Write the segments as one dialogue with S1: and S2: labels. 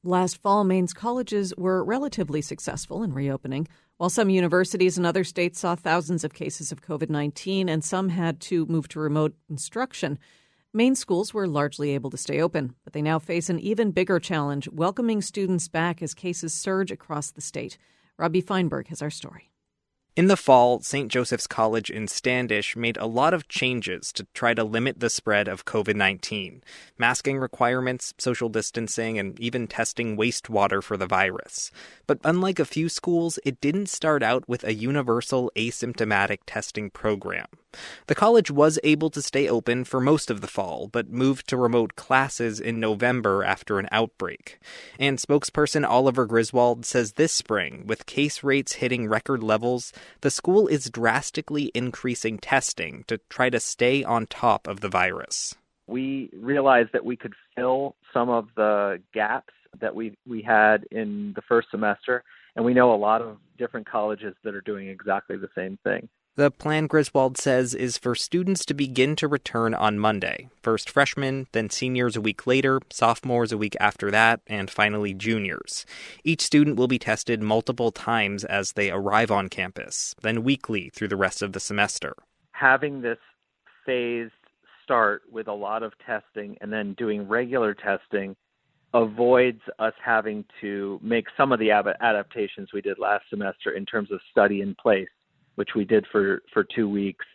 S1: Last fall, Maine's colleges were relatively successful in reopening. While some universities in other states saw thousands of cases of COVID-19 and some had to move to remote instruction, Maine schools were largely able to stay open. But they now face an even bigger challenge, welcoming students back as cases surge across the state. Robbie Feinberg has our story.
S2: In the fall, St. Joseph's College in Standish made a lot of changes to try to limit the spread of COVID-19. Masking requirements, social distancing, and even testing wastewater for the virus. But unlike a few schools, it didn't start out with a universal asymptomatic testing program. The college was able to stay open for most of the fall, but moved to remote classes in November after an outbreak. And spokesperson Oliver Griswold says this spring, with case rates hitting record levels, the school is drastically increasing testing to try to stay on top of the virus.
S3: We realized that we could fill some of the gaps that we had in the first semester, and we know a lot of different colleges that are doing exactly the same thing.
S2: The plan, Griswold says, is for students to begin to return on Monday. First freshmen, then seniors a week later, sophomores a week after that, and finally juniors. Each student will be tested multiple times as they arrive on campus, then weekly through the rest of the semester.
S3: Having this phased start with a lot of testing and then doing regular testing avoids us having to make some of the adaptations we did last semester in terms of study in place, which we did for 2 weeks,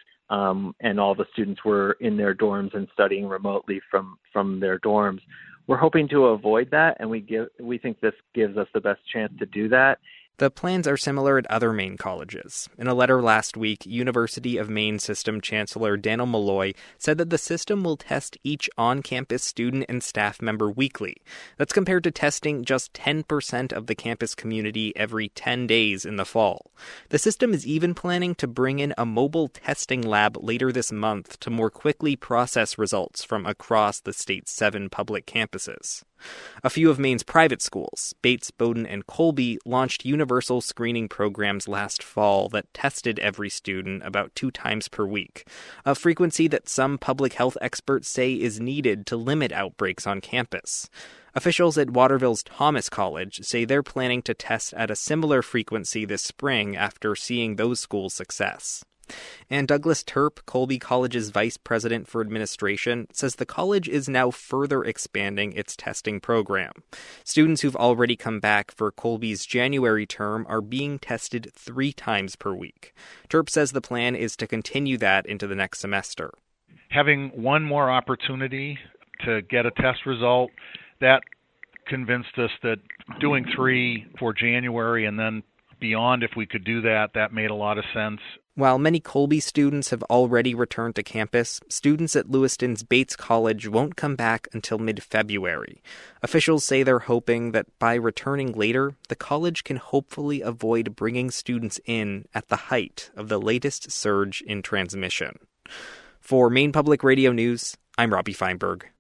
S3: and all the students were in their dorms and studying remotely from their dorms. We're hoping to avoid that, and we think this gives us the best chance to do that.
S2: The plans are similar at other Maine colleges. In a letter last week, University of Maine System Chancellor Daniel Malloy said that the system will test each on-campus student and staff member weekly. That's compared to testing just 10% of the campus community every 10 days in the fall. The system is even planning to bring in a mobile testing lab later this month to more quickly process results from across the state's 7 public campuses. A few of Maine's private schools, Bates, Bowdoin, and Colby, launched universal screening programs last fall that tested every student about 2 times per week, a frequency that some public health experts say is needed to limit outbreaks on campus. Officials at Waterville's Thomas College say they're planning to test at a similar frequency this spring after seeing those schools' success. And Douglas Terp, Colby College's vice president for administration, says the college is now further expanding its testing program. Students who've already come back for Colby's January term are being tested 3 times per week. Terp says the plan is to continue that into the next semester.
S4: Having one more opportunity to get a test result, that convinced us that doing 3 for January and then beyond, if we could do that, that made a lot of sense.
S2: While many Colby students have already returned to campus, students at Lewiston's Bates College won't come back until mid-February. Officials say they're hoping that by returning later, the college can hopefully avoid bringing students in at the height of the latest surge in transmission. For Maine Public Radio News, I'm Robbie Feinberg.